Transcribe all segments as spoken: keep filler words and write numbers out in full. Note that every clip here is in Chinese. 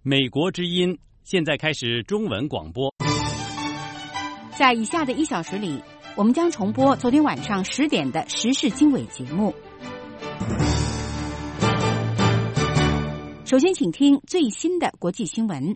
美国之音现在开始中文广播。 在以下的一小时里，我们将重播昨天晚上十点的时事经纬节目。首先，请听最新的国际新闻。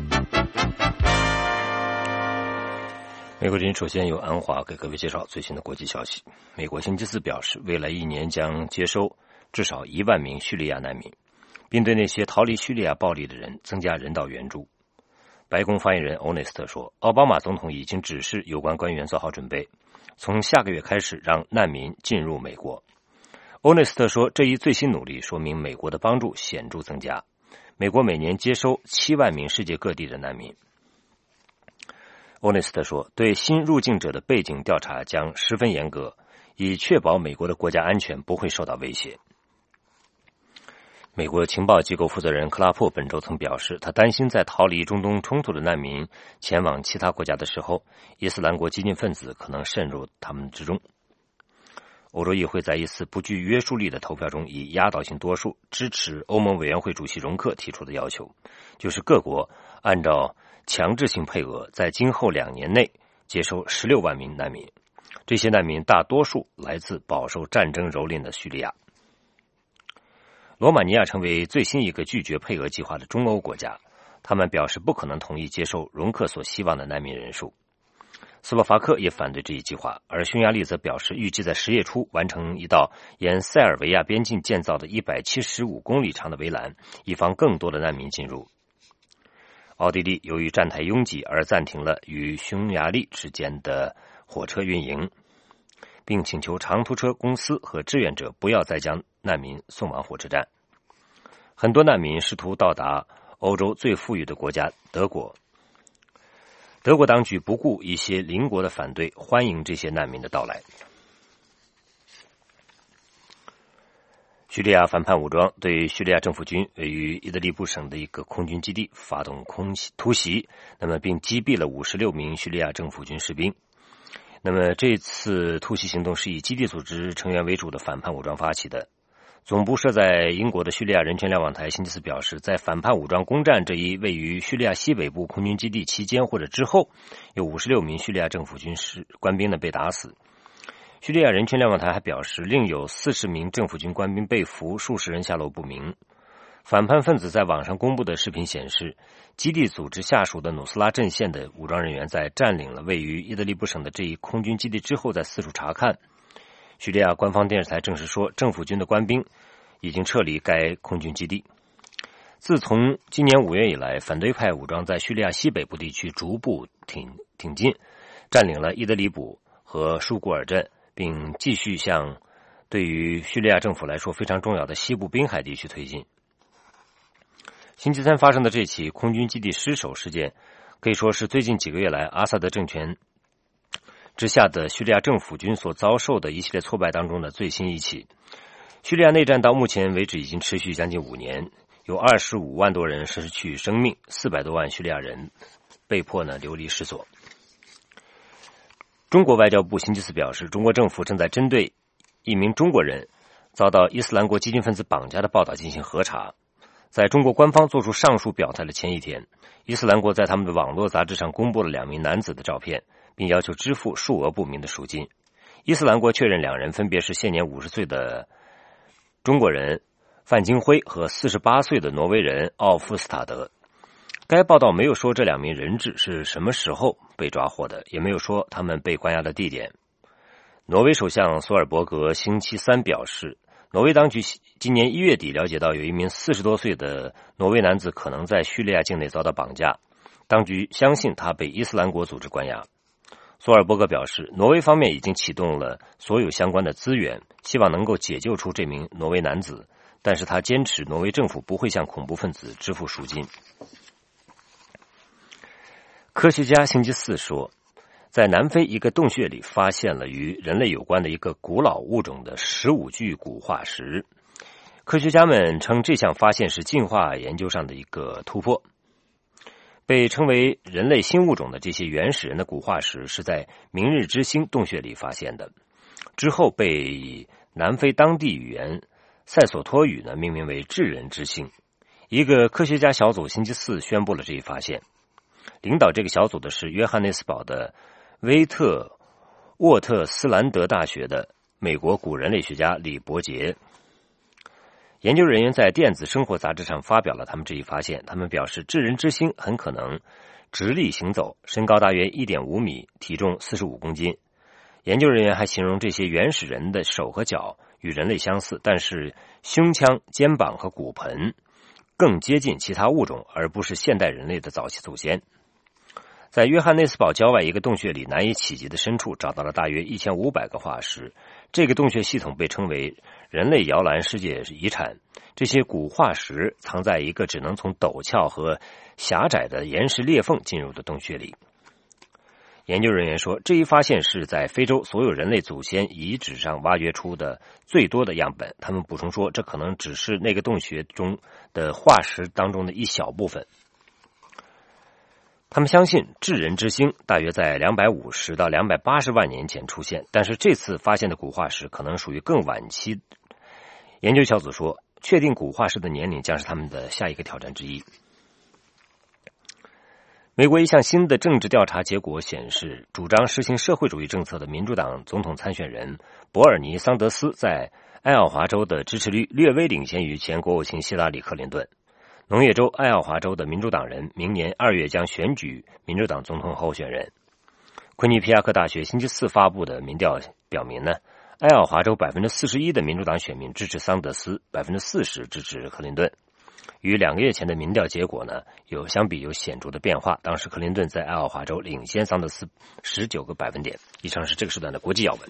美国之音首先由安华给各位介绍最新的国际消息。美国星期四表示，未来一年将接收至少一万名叙利亚难民，并对那些逃离叙利亚暴力的人增加人道援助。白宫发言人欧内斯特说，奥巴马总统已经指示有关官员做好准备，从下个月开始让难民进入美国。欧内斯特说，这一最新努力说明美国的帮助显著增加。美国每年接收七万名世界各地的难民。欧内斯特说，对新入境者的背景调查将十分严格，以确保美国的国家安全不会受到威胁。美国情报机构负责人克拉珀本周曾表示，他担心在逃离中东冲突的难民前往其他国家的时候，伊斯兰国激进分子可能渗入他们之中。欧洲议会在一次不具约束力的投票中以压倒性多数支持欧盟委员会主席容克提出的要求，就是各国按照强制性配额在今后两年内接收十六万名难民。这些难民大多数来自饱受战争蹂躏的叙利亚。罗马尼亚成为最新一个拒绝配额计划的中欧国家，他们表示不可能同意接受容克所希望的难民人数。斯洛伐克也反对这一计划，而匈牙利则表示预计在十月初完成一道沿塞尔维亚边境建造的一百七十五公里长的围栏，以防更多的难民进入。奥地利由于站台拥挤而暂停了与匈牙利之间的火车运营，并请求长途车公司和志愿者不要再将难民送往火车站。很多难民试图到达欧洲最富裕的国家德国。德国当局不顾一些邻国的反对，欢迎这些难民的到来。叙利亚反叛武装对叙利亚政府军位于伊德利卜省的一个空军基地发动空突袭，那么并击毙了五十六名叙利亚政府军士兵。那么这次突袭行动是以基地组织成员为主的反叛武装发起的。总部设在英国的叙利亚人权瞭望台星期四表示，在反叛武装攻占这一位于叙利亚西北部空军基地期间或者之后，有五十六名叙利亚政府军士官兵呢被打死。叙利亚人权瞭望台还表示，另有四十名政府军官兵被俘，数十人下落不明。反叛分子在网上公布的视频显示，基地组织下属的努斯拉阵线的武装人员在占领了位于伊德利卜省的这一空军基地之后，在四处查看。叙利亚官方电视台证实说，政府军的官兵已经撤离该空军基地。自从今年五月以来，反对派武装在叙利亚西北部地区逐步挺挺进，占领了伊德里卜和舒古尔镇，并继续向对于叙利亚政府来说非常重要的西部滨海地区推进。星期三发生的这起空军基地失守事件，可以说是最近几个月来阿萨德政权之下的叙利亚政府军所遭受的一系列挫败当中的最新一起。叙利亚内战到目前为止已经持续将近五年，有二十五万多人失去生命，四百多万叙利亚人被迫呢流离失所。中国外交部星期四表示，中国政府正在针对一名中国人遭到伊斯兰国激进分子绑架的报道进行核查。在中国官方做出上述表态的前一天，伊斯兰国在他们的网络杂志上公布了两名男子的照片，并要求支付数额不明的赎金。伊斯兰国确认两人分别是现年五十岁的中国人范金辉和四十八岁的挪威人奥夫斯塔德。该报道没有说这两名人质是什么时候被抓获的，也没有说他们被关押的地点。挪威首相索尔伯格星期三表示，挪威当局今年一月底了解到有一名四十多岁的挪威男子可能在叙利亚境内遭到绑架，当局相信他被伊斯兰国组织关押。索尔伯格表示，挪威方面已经启动了所有相关的资源，希望能够解救出这名挪威男子，但是他坚持挪威政府不会向恐怖分子支付赎金。科学家星期四说，在南非一个洞穴里发现了与人类有关的一个古老物种的十五具骨化石。科学家们称这项发现是进化研究上的一个突破。被称为人类新物种的这些原始人的骨化石是在明日之星洞穴里发现的，之后被以南非当地语言塞索托语呢命名为智人之星。一一个科学家小组星期四宣布了这一发现。领导这个小组的是约翰内斯堡的威特沃特斯兰德大学的美国古人类学家李伯杰。研究人员在电子生活杂志上发表了他们这一发现，他们表示智人之星很可能直立行走，身高大约 一点五米，体重四十五公斤。研究人员还形容这些原始人的手和脚与人类相似，但是胸腔、肩膀和骨盆更接近其他物种，而不是现代人类的早期祖先。在约翰内斯堡郊外一个洞穴里难以企及的深处找到了大约一千五百个化石，这个洞穴系统被称为人类摇篮世界遗产。这些古化石藏在一个只能从陡峭和狭窄的岩石裂缝进入的洞穴里。研究人员说，这一发现是在非洲所有人类祖先遗址上挖掘出的最多的样本。他们补充说，这可能只是那个洞穴中的化石当中的一小部分。他们相信智人之星大约在两百五十到两百八十万年前出现，但是这次发现的古化石可能属于更晚期。研究小组说，确定古化石的年龄将是他们的下一个挑战之一。美国一项新的政治调查结果显示，主张实行社会主义政策的民主党总统参选人伯尔尼·桑德斯在爱奥华州的支持率略微领先于前国务卿希拉里·克林顿。农业州爱奥华州的民主党人明年二月将选举民主党总统候选人。昆尼皮亚克大学星期四发布的民调表明呢，爱奥华州 百分之四十一 的民主党选民支持桑德斯， 百分之四十 支持克林顿。与两个月前的民调结果呢有相比有显著的变化，当时克林顿在爱奥华州领先桑德斯十九个百分点。以上是这个时段的国际要闻。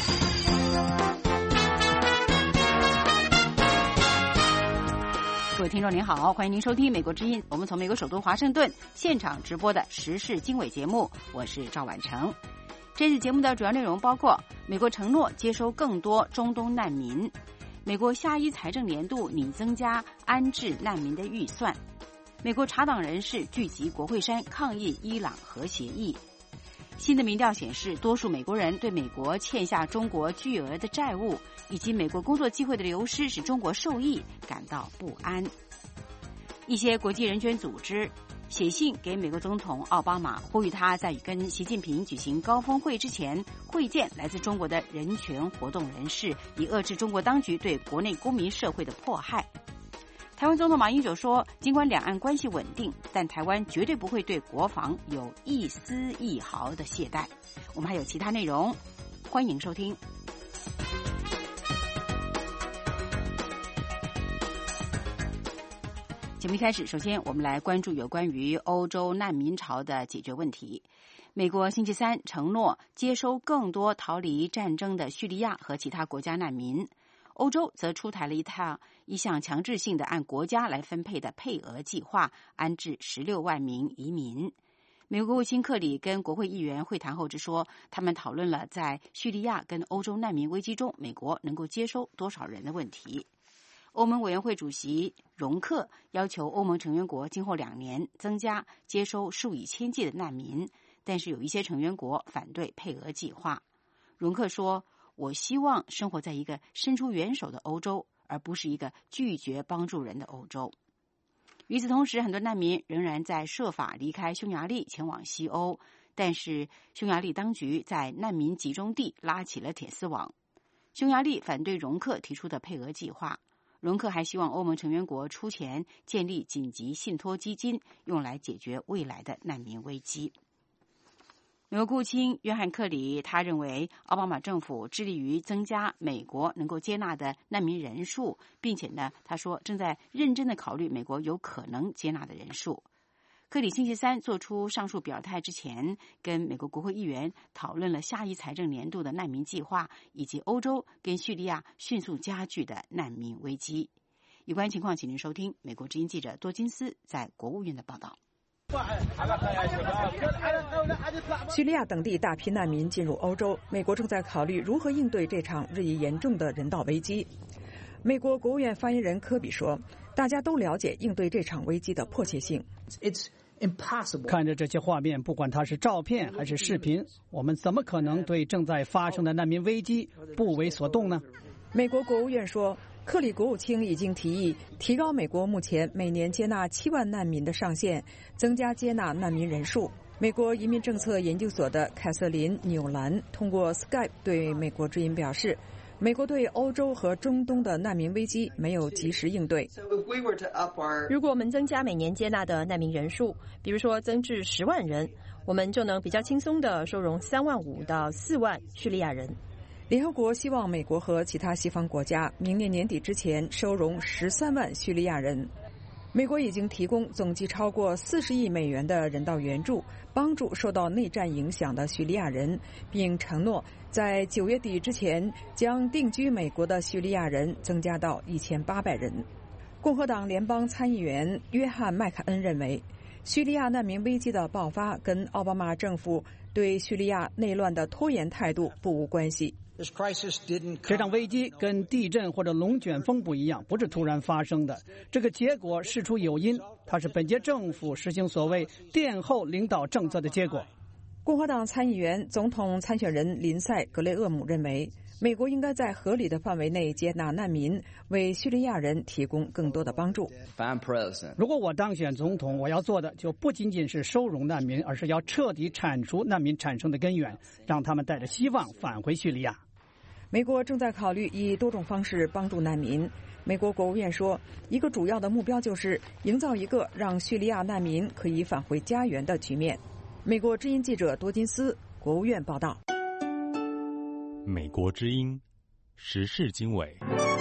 各位听众您好，欢迎您收听美国之音，我们从美国首都华盛顿现场直播的时事经纬节目，我是赵婉成。这次节目的主要内容包括：美国承诺接收更多中东难民，美国下一财政年度拟增加安置难民的预算，美国茶党人士聚集国会山抗议伊朗核协议。新的民调显示，多数美国人对美国欠下中国巨额的债务以及美国工作机会的流失使中国受益感到不安。一些国际人权组织写信给美国总统奥巴马，呼吁他在跟习近平举行高峰会之前会见来自中国的人权活动人士，以遏制中国当局对国内公民社会的迫害。台湾总统马英九说，尽管两岸关系稳定，但台湾绝对不会对国防有一丝一毫的懈怠。我们还有其他内容，欢迎收听。节目一开始，首先我们来关注有关于欧洲难民潮的解决问题。美国星期三承诺接收更多逃离战争的叙利亚和其他国家难民，欧洲则出台了一套一项强制性的按国家来分配的配额计划，安置十六万名移民。美国国务卿克里跟国会议员会谈后之说，他们讨论了在叙利亚跟欧洲难民危机中，美国能够接收多少人的问题。欧盟委员会主席容克要求欧盟成员国今后两年增加接收数以千计的难民，但是有一些成员国反对配额计划。容克说，我希望生活在一个伸出援手的欧洲，而不是一个拒绝帮助人的欧洲。与此同时，很多难民仍然在设法离开匈牙利前往西欧，但是匈牙利当局在难民集中地拉起了铁丝网。匈牙利反对容克提出的配额计划。容克还希望欧盟成员国出钱建立紧急信托基金，用来解决未来的难民危机。美国国务卿约翰克里他认为，奥巴马政府致力于增加美国能够接纳的难民人数，并且呢，他说正在认真的考虑美国有可能接纳的人数。克里星期三做出上述表态之前，跟美国国会议员讨论了下一财政年度的难民计划，以及欧洲跟叙利亚迅速加剧的难民危机。有关情况，请您收听美国之音记者多金斯在国务院的报道。 叙利亚等地大批难民进入欧洲，美国正在考虑如何应对这场日益严重的人道危机。美国国务院发言人科比说，大家都了解应对这场危机的迫切性。 看着这些画面，不管它是照片还是视频，我们怎么可能对正在发生的难民危机不为所动呢？ 美国国务院说， 克里国务卿已经提议提高美国目前每年接纳七万难民的上限，增加接纳难民人数。美国移民政策研究所的凯瑟琳·纽兰通过 Skype 对美国之音表示，美国对欧洲和中东的难民危机没有及时应对。 如果我们增加每年接纳的难民人数，比如说增至十万人，我们就能比较轻松地收容三万五到四万叙利亚人。 联合国希望美国和其他西方国家明年年底之前收容十三万叙利亚人。美国已经提供总计超过四十亿美元的人道援助，帮助受到内战影响的叙利亚人，并承诺在九月底之前将定居美国的叙利亚人增加到一千八百人。共和党联邦参议员约翰·麦凯恩认为，叙利亚难民危机的爆发跟奥巴马政府对叙利亚内乱的拖延态度不无关系。 这场危机跟地震或者龙卷风不一样，不是突然发生的。这个结果事出有因，它是本届政府实行所谓殿后领导政策的结果。 共和党参议员、总统参选人林赛·格雷厄姆认为，美国应该在合理的范围内接纳难民，为叙利亚人提供更多的帮助。 如果我当选总统，我要做的就不仅仅是收容难民，而是要彻底铲除难民产生的根源，让他们带着希望返回叙利亚。 美国正在考虑以多种方式帮助难民。美国国务院说，一个主要的目标就是营造一个让叙利亚难民可以返回家园的局面。美国之音记者多金斯，国务院报道。 美国之音时事经纬。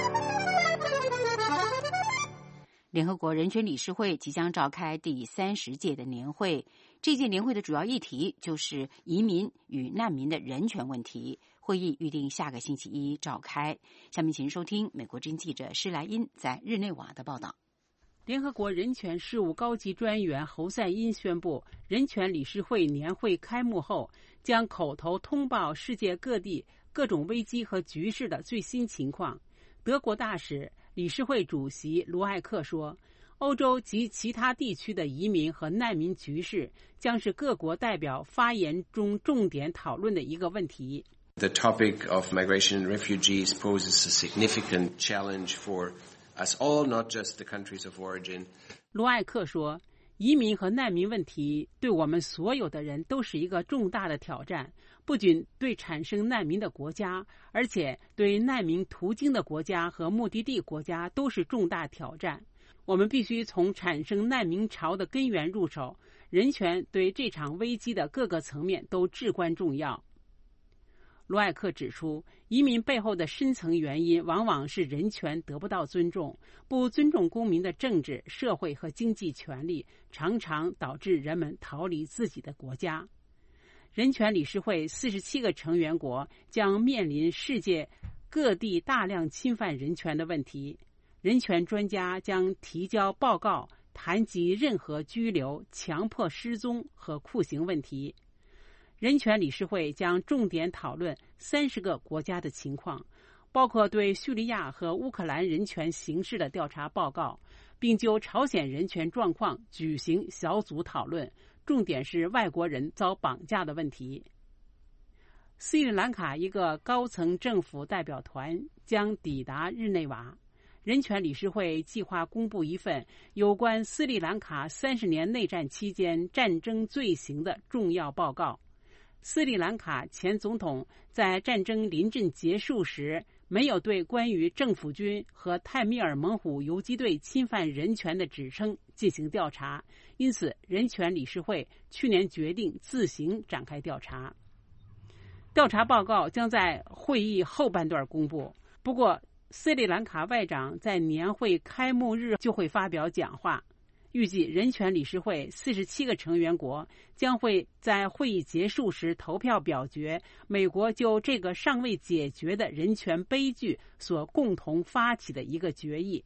联合国人权理事会即将召开第三十届的年会，这届年会的主要议题就是移民与难民的人权问题。会议预定下个星期一召开。下面请收听美国之音记者施莱因在日内瓦的报道。 联合国人权事务高级专员侯赛因宣布，人权理事会年会开幕后将口头通报世界各地各种危机和局势的最新情况。德国大使、理事会主席卢艾克说，欧洲及其他地区的移民和难民局势将是各国代表发言中重点讨论的一个问题。 The topic of migration and refugees poses a significant challenge for us all, not just the countries of origin. 卢艾克说，移民和难民问题对我们所有的人都是一个重大的挑战，不仅对产生难民的国家，而且对难民途经的国家和目的地国家都是重大挑战。我们必须从产生难民潮的根源入手，人权对这场危机的各个层面都至关重要。卢艾克指出，移民背后的深层原因往往是人权得不到尊重，不尊重公民的政治、社会和经济权利，常常导致人们逃离自己的国家。人权理事会四十七个成员国将面临世界各地大量侵犯人权的问题，人权专家将提交报告，谈及任何拘留、强迫失踪和酷刑问题。人权理事会将重点讨论三十个国家的情况，包括对叙利亚和乌克兰人权形势的调查报告，并就朝鲜人权状况举行小组讨论，重点是外国人遭绑架的问题。斯里兰卡一个高层政府代表团将抵达日内瓦，人权理事会计划公布一份有关斯里兰卡三十年内战期间战争罪行的重要报告。斯里兰卡前总统在战争临阵结束时没有对关于政府军和泰米尔猛虎游击队侵犯人权的指称进行调查，因此人权理事会去年决定自行展开调查。调查报告将在会议后半段公布，不过斯里兰卡外长在年会开幕日就会发表讲话。预计人权理事会四十七个成员国将会在会议结束时投票表决美国就这个尚未解决的人权悲剧所共同发起的一个决议。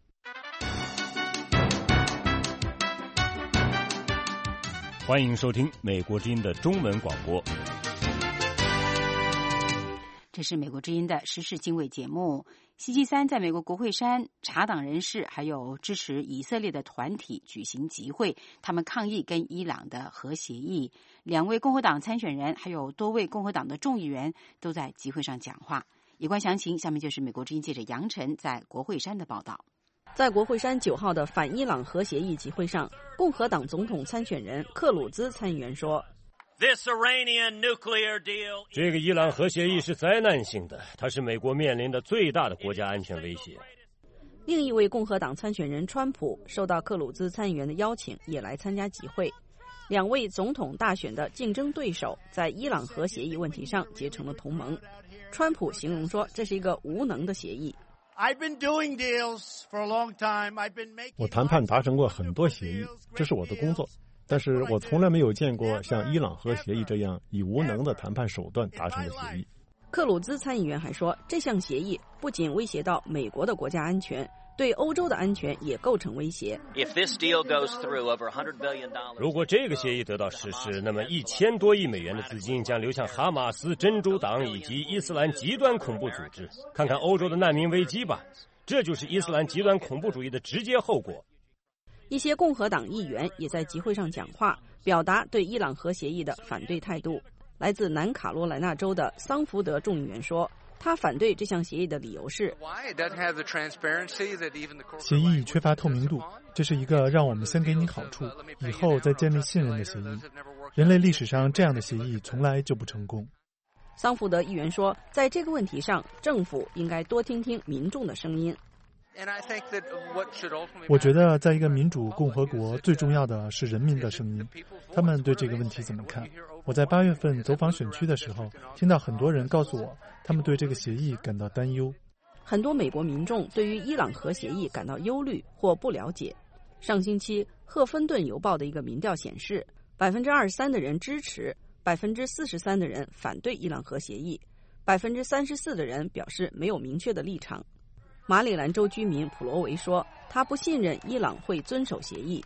欢迎收听美国之音的中文广播。 这是美国之音的时事经纬节目。星期三在美国国会山，茶党人士还有支持以色列的团体举行集会，他们抗议跟伊朗的核协议。两位共和党参选人还有多位共和党的众议员都在集会上讲话。 有关详情，下面就是美国之音记者杨晨在国会山的报道。 在国会山九号的反伊朗核协议集会上，共和党总统参选人克鲁兹参议员说， 这个伊朗核协议是灾难性的，它是美国面临的最大的国家安全威胁。 另一位共和党参选人川普受到克鲁兹参议员的邀请，也来参加集会。两位总统大选的竞争对手在伊朗核协议问题上结成了同盟。川普形容说，这是一个无能的协议。 我谈判达成过很多协议，这是我的工作，但是我从来没有见过像伊朗核协议这样以无能的谈判手段达成的协议。 克鲁兹参议员还说，这项协议不仅威胁到美国的国家安全，对欧洲的安全也构成威胁。 如果这个协议得到实施，那么一千多亿美元的资金将流向哈马斯、真主党以及伊斯兰极端恐怖组织。看看欧洲的难民危机吧，这就是伊斯兰极端恐怖主义的直接后果。 一些共和党议员也在集会上讲话，表达对伊朗核协议的反对态度。来自南卡罗来纳州的桑福德众议员说，他反对这项协议的理由是， 协议缺乏透明度，这是一个让我们先给你好处，以后再建立信任的协议。人类历史上这样的协议从来就不成功。 桑福德议员说，在这个问题上，政府应该多听听民众的声音。 我觉得在一个民主共和国，最重要的是人民的声音，他们对这个问题怎么看。我在八月份走访选区的时候，听到很多人告诉我，他们对这个协议感到担忧。 很多美国民众对于伊朗核协议感到忧虑或不了解。上星期，赫芬顿邮报的一个民调显示，百分之二十三的人支持，百分之四十三的人反对伊朗核协议，百分之三十四的人表示没有明确的立场。马里兰州居民普罗维说，他不信任伊朗会遵守协议。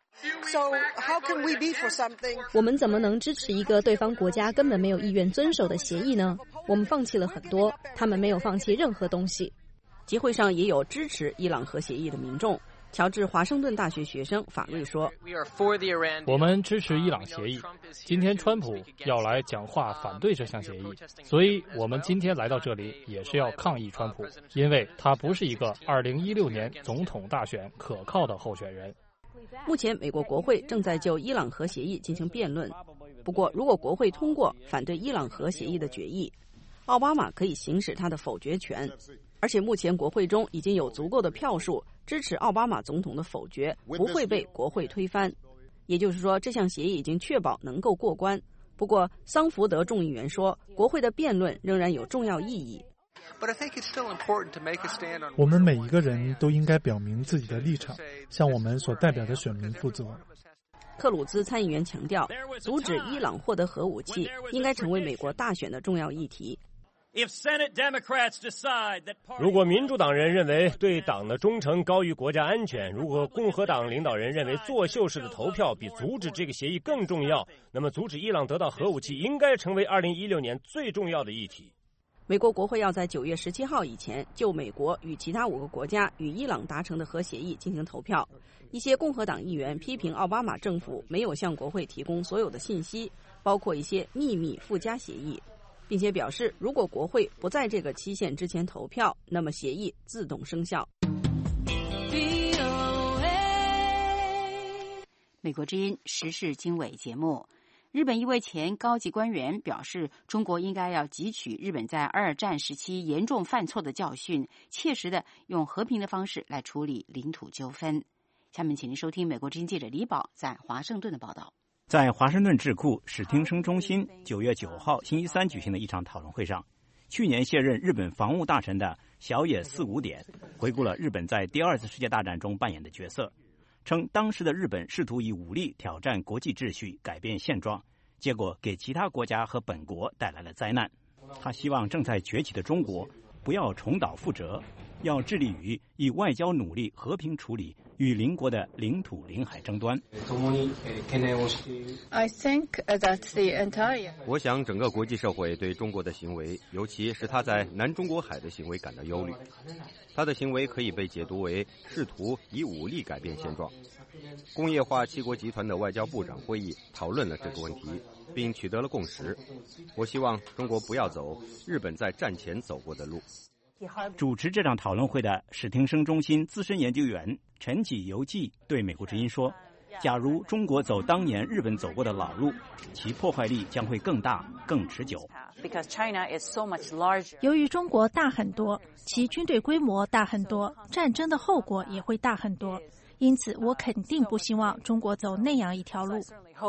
我们怎么能支持一个对方国家根本没有意愿遵守的协议呢？我们放弃了很多，他们没有放弃任何东西。 集会上也有支持伊朗核协议的民众。乔治华盛顿大学学生法瑞说， 我们支持伊朗协议。今天川普要来讲话反对这项协议，所以我们今天来到这里也是要抗议川普，因为他不是一个二零一六年总统大选可靠的候选人。 目前美国国会正在就伊朗核协议进行辩论，不过如果国会通过反对伊朗核协议的决议，奥巴马可以行使他的否决权，而且目前国会中已经有足够的票数支持奥巴马总统的否决不会被国会推翻，也就是说这项协议已经确保能够过关。不过桑福德众议员说，国会的辩论仍然有重要意义。 我们每一个人都应该表明自己的立场，向我们所代表的选民负责。 克鲁兹参议员强调，阻止伊朗获得核武器应该成为美国大选的重要议题。 如果民主党人认为对党的忠诚高于国家安全，如果共和党领导人认为作秀式的投票比阻止这个协议更重要，那么阻止伊朗得到核武器应该成为二零一六年最重要的议题。 美国国会要在九月十七号以前就美国与其他五个国家与伊朗达成的核协议进行投票。一些共和党议员批评奥巴马政府没有向国会提供所有的信息，包括一些秘密附加协议，并且表示如果国会不在这个期限之前投票，那么协议自动生效。 美国之音时事经纬节目，日本一位前高级官员表示，中国应该要汲取日本在二战时期严重犯错的教训，切实的用和平的方式来处理领土纠纷。下面请您收听美国之音记者李宝在华盛顿的报道。 在华盛顿智库史汀生中心九月九号星期三举行的一场讨论会上，去年卸任日本防务大臣的小野四五典回顾了日本在第二次世界大战中扮演的角色，称当时的日本试图以武力挑战国际秩序，改变现状，结果给其他国家和本国带来了灾难。他希望正在崛起的中国不要重蹈覆辙， 要致力于以外交努力和平处理与邻国的领土领海争端。 I think that the entire 我想整个国际社会对中国的行为，尤其是他在南中国海的行为感到忧虑。他的行为可以被解读为试图以武力改变现状。工业化七国集团的外交部长会议讨论了这个问题，并取得了共识。我希望中国不要走日本在战前走过的路。 主持这场讨论会的史汀生中心资深研究员陈启游记对美国之音说，假如中国走当年日本走过的老路，其破坏力将会更大更持久。 由于中国大很多，其军队规模大很多，战争的后果也会大很多，因此我肯定不希望中国走那样一条路。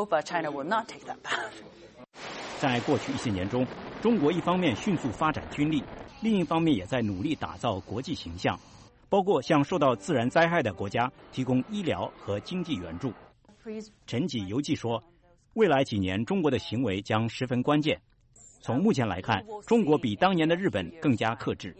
在过去一些年中，中国一方面迅速发展军力，另一方面也在努力打造国际形象，包括向受到自然灾害的国家提供医疗和经济援助。陈启游记说，未来几年中国的行为将十分关键。从目前来看，中国比当年的日本更加克制。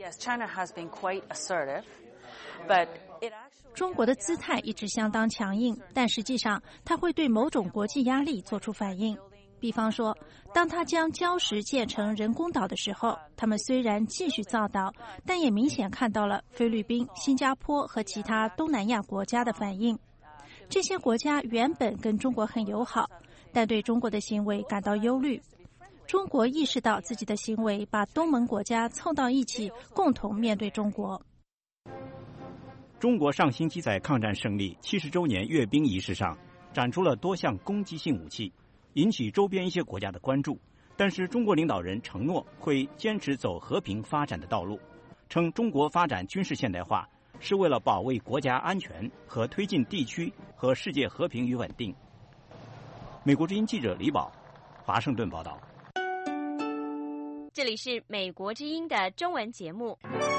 中国的姿态一直相当强硬，但实际上它会对某种国际压力做出反应。比方说，当它将礁石建成人工岛的时候，他们虽然继续造岛，但也明显看到了菲律宾、新加坡和其他东南亚国家的反应。这些国家原本跟中国很友好，但对中国的行为感到忧虑。中国意识到自己的行为把东盟国家凑到一起，共同面对中国。 中国上星期在抗战胜利七十周年阅兵仪式上展出了多项攻击性武器，引起周边一些国家的关注。但是中国领导人承诺会坚持走和平发展的道路，称中国发展军事现代化是为了保卫国家安全和推进地区和世界和平与稳定。美国之音记者李宝，华盛顿报道。 这里是美国之音的中文节目。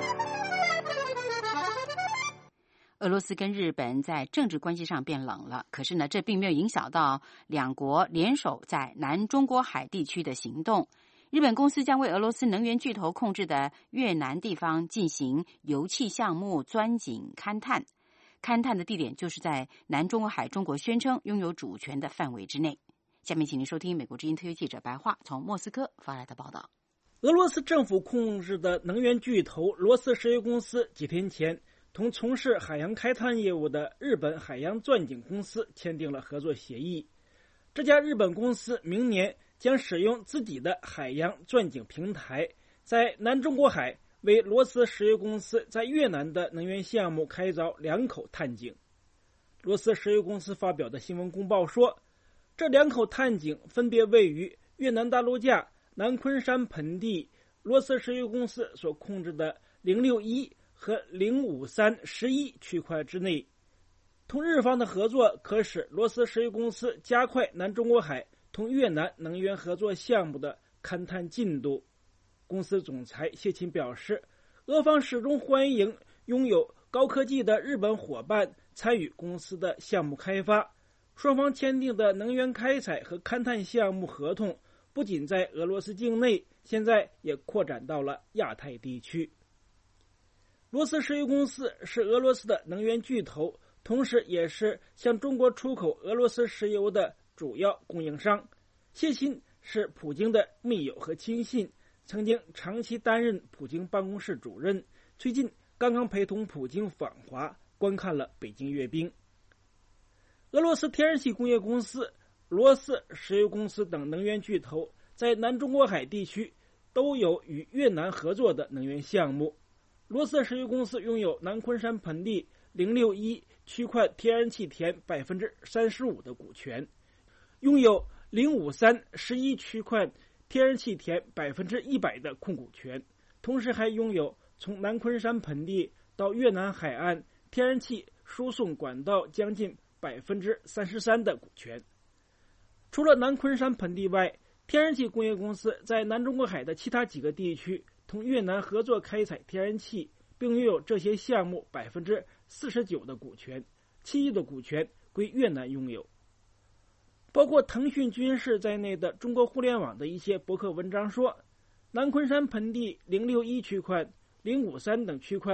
俄罗斯跟日本在政治关系上变冷了，可是呢，这并没有影响到两国联手在南中国海地区的行动。日本公司将为俄罗斯能源巨头控制的越南地方进行油气项目钻井勘探，勘探的地点就是在南中国海中国宣称拥有主权的范围之内。下面请您收听美国之音特约记者白桦从莫斯科发来的报道。 俄罗斯政府控制的能源巨头罗斯石油公司几天前同从事海洋开探业务的日本海洋钻井公司签订了合作协议。这家日本公司明年将使用自己的海洋钻井平台，在南中国海为罗斯石油公司在越南的能源项目开凿两口探井。罗斯石油公司发表的新闻公报说，这两口探井分别位于越南大陆架南昆山盆地罗斯石油公司所控制的零六一和零五三十一区块之内。同日方的合作可使罗斯石油公司加快南中国海同越南能源合作项目的勘探进度。公司总裁谢勤表示，俄方始终欢迎拥有高科技的日本伙伴参与公司的项目开发。双方签订的能源开采和勘探项目合同不仅在俄罗斯境内，现在也扩展到了亚太地区。罗斯石油公司是俄罗斯的能源巨头，同时也是向中国出口俄罗斯石油的主要供应商。谢钦是普京的密友和亲信，曾经长期担任普京办公室主任，最近刚刚陪同普京访华，观看了北京阅兵。俄罗斯天然气工业公司、罗斯石油公司等能源巨头在南中国海地区都有与越南合作的能源项目。罗斯石油公司拥有南昆山盆地零六一区块天然气田百分之三十五的股权，拥有零五三十一区块天然气田百分之一百的控股权，同时还拥有从南昆山盆地到越南海岸天然气输送管道将近百分之三十三的股权。除了南昆山盆地外，天然气工业公司在南中国海的其他几个地区同越南合作开采天然气，并拥有这些项目百分之四十九的股权，其余的股权归越南拥有。包括腾讯军事在内的中国互联网的一些博客文章说，南昆山盆地零六一区块、零五三等区块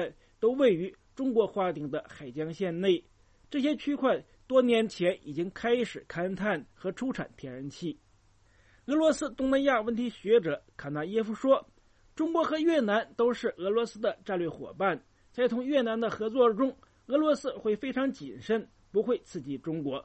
都位于中国划定的海江线内。这些区块多年前已经开始勘探和出产天然气。俄罗斯东南亚问题学者卡纳耶夫说，中国和越南都是俄罗斯的战略伙伴，在同越南的合作中，俄罗斯会非常谨慎，不会刺激中国。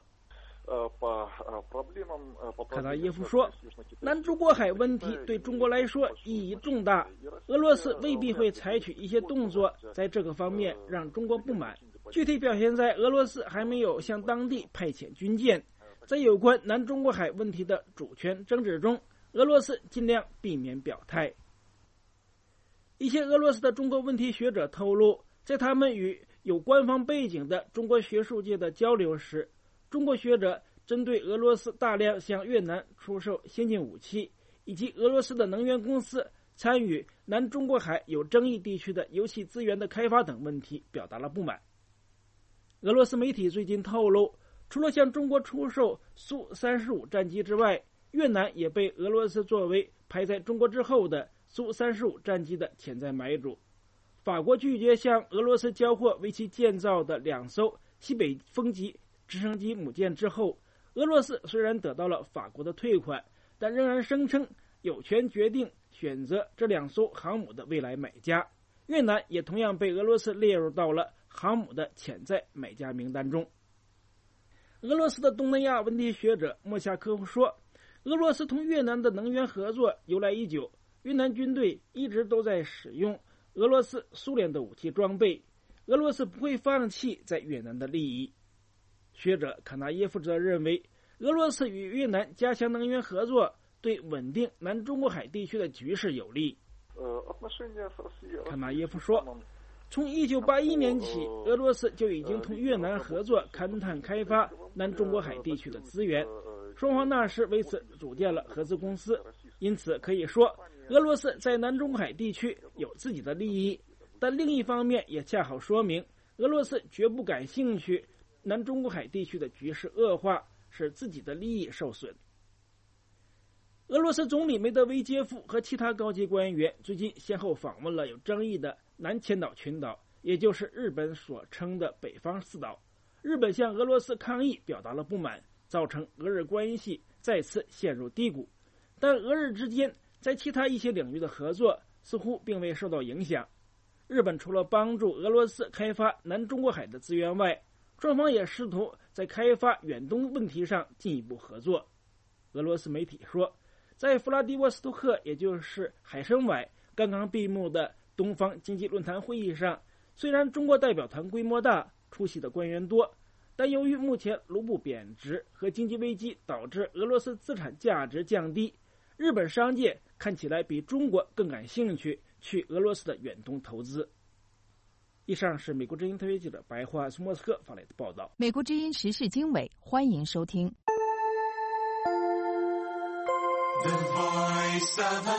卡纳耶夫说，南中国海问题对中国来说意义重大，俄罗斯未必会采取一些动作在这个方面让中国不满，具体表现在俄罗斯还没有向当地派遣军舰。在有关南中国海问题的主权争执中，俄罗斯尽量避免表态。一些俄罗斯的中国问题学者透露，在他们与有官方背景的中国学术界的交流时，中国学者针对俄罗斯大量向越南出售先进武器，以及俄罗斯的能源公司参与南中国海有争议地区的油气资源的开发等问题表达了不满。俄罗斯媒体最近透露，除了向中国出售苏三十五战机之外，越南也被俄罗斯作为排在中国之后的苏三十五战机的潜在买主。法国拒绝向俄罗斯交货为其建造的两艘西北风级直升机母舰之后，俄罗斯虽然得到了法国的退款，但仍然声称有权决定选择这两艘航母的未来买家。越南也同样被俄罗斯列入到了航母的潜在买家名单中。俄罗斯的东南亚问题学者莫夏科夫说，俄罗斯同越南的能源合作由来已久，越南军队一直都在使用俄罗斯、苏联的武器装备，俄罗斯不会放弃在越南的利益。学者卡纳耶夫则认为，俄罗斯与越南加强能源合作对稳定南中国海地区的局势有利。卡纳耶夫说，从一九八一年起，俄罗斯就已经同越南合作勘探开发南中国海地区的资源，双方那时为此组建了合资公司。因此可以说，俄罗斯在南中国海地区有自己的利益，但另一方面也恰好说明俄罗斯绝不感兴趣南中国海地区的局势恶化，使自己的利益受损。俄罗斯总理梅德韦杰夫和其他高级官员最近先后访问了有争议的南千岛群岛，也就是日本所称的北方四岛。日本向俄罗斯抗议表达了不满，造成俄日关系再次陷入低谷。但俄日之间在其他一些领域的合作似乎并未受到影响。日本除了帮助俄罗斯开发南中国海的资源外，双方也试图在开发远东问题上进一步合作。俄罗斯媒体说，在弗拉迪沃斯托克，也就是海参崴刚刚闭幕的东方经济论坛会议上，虽然中国代表团规模大，出席的官员多，但由于目前卢布贬值和经济危机导致俄罗斯资产价值降低，日本商界看起来比中国更感兴趣去俄罗斯的远东投资。以上是美国之音特约记者白桦从莫斯科发来的报道。 美国之音时事经纬，欢迎收听。The Voice of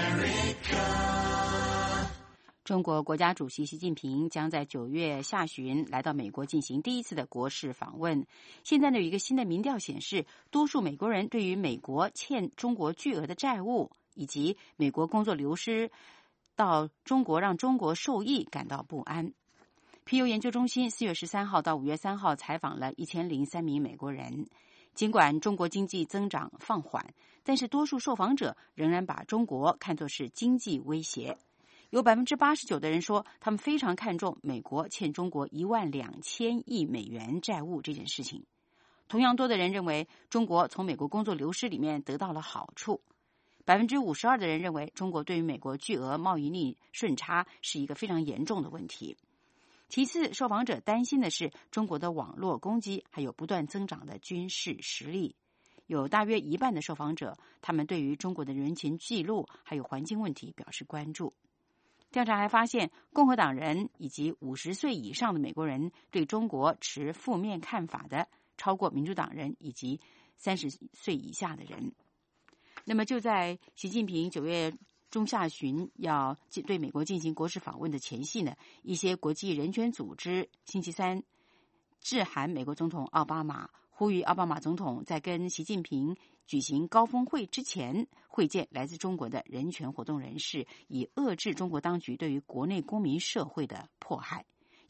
America。中国国家主席习近平将在九月下旬来到美国进行第一次的国事访问。现在呢，有一个新的民调显示，多数美国人对于美国欠中国巨额的债务以及美国工作流失到中国让中国受益感到不安。皮尤研究中心四月十三号到五月三号采访了一千零三名美国人。尽管中国经济增长放缓，但是多数受访者仍然把中国看作是经济威胁。有百分之八十九的人说，他们非常看重美国欠中国一万两千亿美元债务这件事情。同样多的人认为，中国从美国工作流失里面得到了好处。百分之五十二的人认为，中国对于美国巨额贸易逆顺差是一个非常严重的问题。其次，受访者担心的是中国的网络攻击，还有不断增长的军事实力。有大约一半的受访者，他们对于中国的人权记录还有环境问题表示关注。调查还发现，共和党人以及五十岁以上的美国人对中国持负面看法的超过民主党人以及三十岁以下的人。那么就在习近平九月中下旬要对美国进行国事访问的前夕呢，一些国际人权组织星期三致函美国总统奥巴马，呼吁奥巴马总统在跟习近平举行高峰会之前会见来自中国的人权活动人士，以遏制中国当局对于国内公民社会的迫害。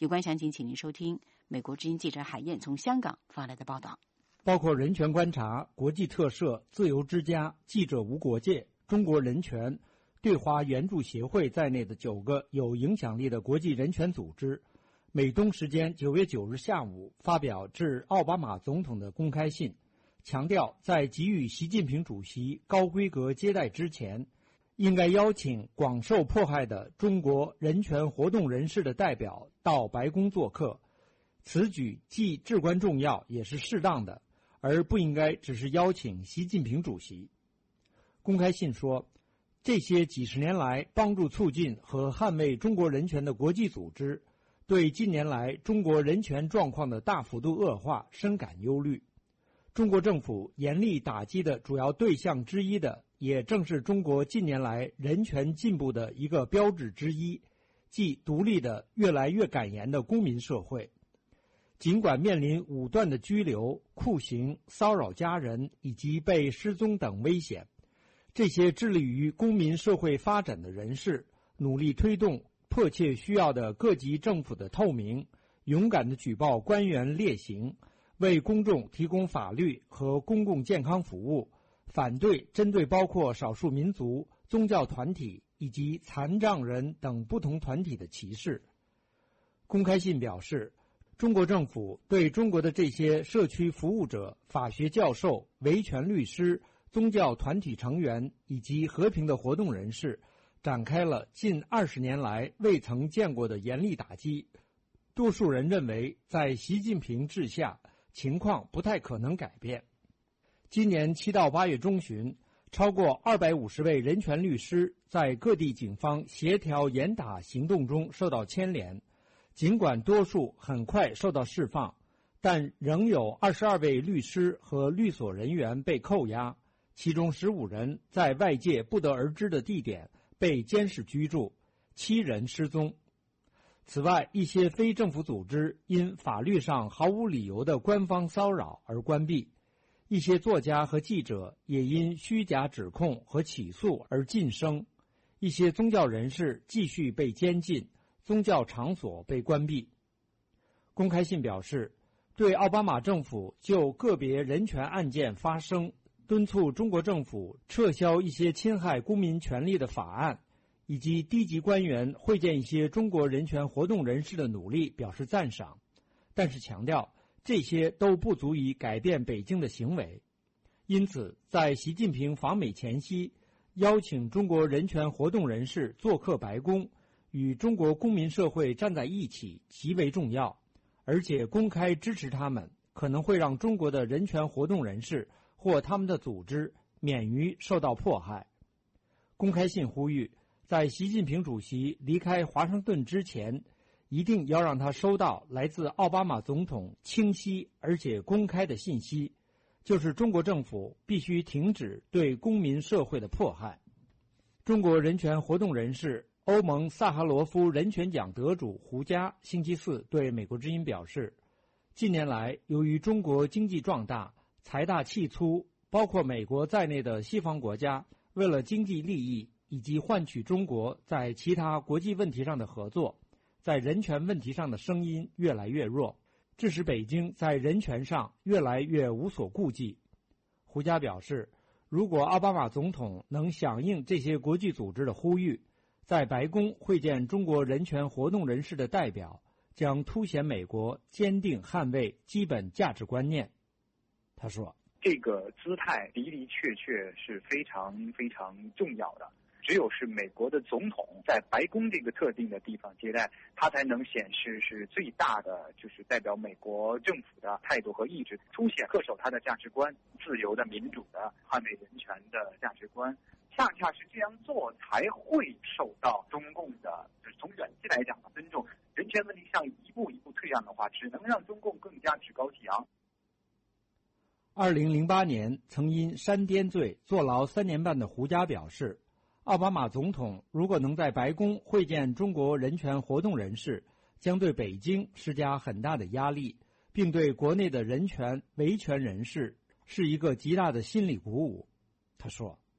有关详情，请您收听美国之音记者海燕从香港发来的报道。 包括人权观察、国际特赦、自由之家、记者无国界、中国人权、对华援助协会在内的九个有影响力的国际人权组织，美东时间九月九日下午发表致奥巴马总统的公开信，强调在给予习近平主席高规格接待之前，应该邀请广受迫害的中国人权活动人士的代表到白宫做客。此举既至关重要，也是适当的，而不应该只是邀请习近平主席。公开信说，这些几十年来帮助促进和捍卫中国人权的国际组织，对近年来中国人权状况的大幅度恶化深感忧虑。中国政府严厉打击的主要对象之一的，也正是中国近年来人权进步的一个标志之一，即独立的、越来越敢言的公民社会。尽管面临武断的拘留、酷刑、骚扰家人以及被失踪等危险，这些致力于公民社会发展的人士，努力推动迫切需要的各级政府的透明，勇敢地举报官员劣行，为公众提供法律和公共健康服务，反对针对包括少数民族、宗教团体以及残障人等不同团体的歧视。公开信表示，中国政府对中国的这些社区服务者、法学教授、维权律师、宗教团体成员以及和平的活动人士展开了近二十年来未曾见过的严厉打击。多数人认为，在习近平治下，情况不太可能改变。今年七到八月中旬，超过二百五十位人权律师在各地警方协调严打行动中受到牵连。尽管多数很快受到释放，但仍有二十二位律师和律所人员被扣押，其中十五人在外界不得而知的地点被监视居住，七人失踪。此外，一些非政府组织因法律上毫无理由的官方骚扰而关闭，一些作家和记者也因虚假指控和起诉而晋升，一些宗教人士继续被监禁，宗教场所被关闭。公开信表示，对奥巴马政府就个别人权案件发声，敦促中国政府撤销一些侵害公民权利的法案，以及低级官员会见一些中国人权活动人士的努力表示赞赏，但是强调这些都不足以改变北京的行为。因此，在习近平访美前夕，邀请中国人权活动人士做客白宫，与中国公民社会站在一起极为重要，而且公开支持他们，可能会让中国的人权活动人士或他们的组织免于受到迫害。公开信呼吁，在习近平主席离开华盛顿之前，一定要让他收到来自奥巴马总统清晰而且公开的信息，就是中国政府必须停止对公民社会的迫害。中国人权活动人士欧盟萨哈罗夫人权奖得主胡佳星期四对美国之音表示，近年来由于中国经济壮大、财大气粗，包括美国在内的西方国家为了经济利益以及换取中国在其他国际问题上的合作，在人权问题上的声音越来越弱，致使北京在人权上越来越无所顾忌。胡佳表示，如果奥巴马总统能响应这些国际组织的呼吁，在白宫会见中国人权活动人士的代表，将凸显美国坚定捍卫基本价值观念。他说， 这个姿态的的确确是非常非常重要的，只有是美国的总统在白宫这个特定的地方接待，他才能显示是最大的，就是代表美国政府的态度和意志，凸显恪守他的价值观，自由的、民主的、捍卫人权的价值观。恰恰是这样做才会受到中共的，就是从远期来讲的尊重。人权问题上一步一步退让的话，只能让中共更加趾高气扬。 二零零八年曾因煽颠罪坐牢三年半的胡佳表示，奥巴马总统如果能在白宫会见中国人权活动人士，将对北京施加很大的压力，并对国内的人权维权人士是一个极大的心理鼓舞。他说， 这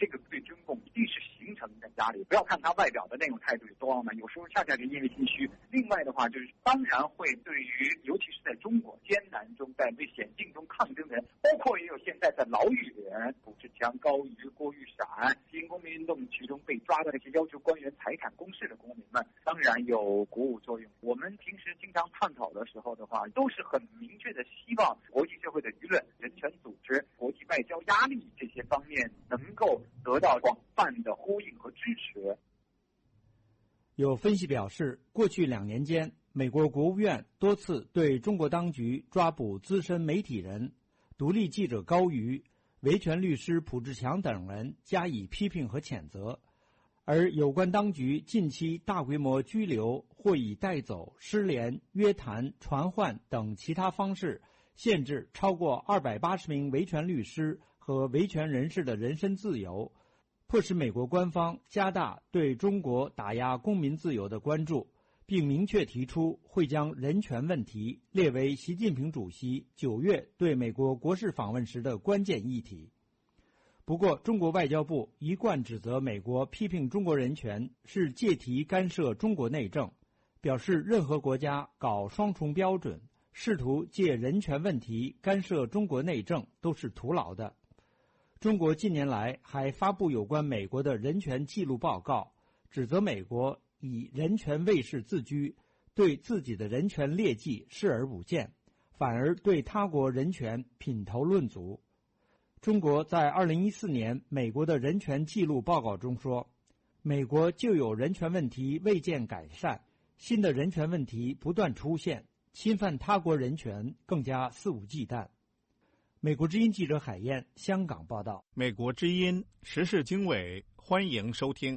这个对中共一定是形成一个压力。不要看他外表的那种态度有多傲慢，有时候恰恰是因为心虚。另外的话，就是当然会对于尤其是在中国艰难中、在为险境中抗争的人，包括也有现在在牢狱的人，卜志强、高瑜、郭玉闪，新公民运动其中被抓的那些要求官员财产公示的公民们，当然有鼓舞作用。我们平时经常探讨的时候的话，都是很明确的希望国际社会的舆论、人权组织、国际外交压力这些方面能够得到广泛的呼应和支持。 有分析表示，过去两年间，美国国务院多次对中国当局抓捕资深媒体人、独立记者高瑜、维权律师卜志强等人加以批评和谴责，而有关当局近期大规模拘留或以带走、失联、约谈、传唤等其他方式限制超过二百八十名维权律师和维权人士的人身自由，迫使美国官方加大对中国打压公民自由的关注，并明确提出会将人权问题列为习近平主席九月对美国国事访问时的关键议题。不过，中国外交部一贯指责美国批评中国人权是借题干涉中国内政，表示任何国家搞双重标准，试图借人权问题干涉中国内政都是徒劳的。中国近年来还发布有关美国的人权记录报告，指责美国以人权卫士自居，对自己的人权劣迹视而不见，反而对他国人权品头论足。中国在二零一四年美国的人权记录报告中说，美国旧有人权问题未见改善，新的人权问题不断出现，侵犯他国人权更加肆无忌惮。美国之音记者海燕香港报道。 美国之音时事经纬，欢迎收听。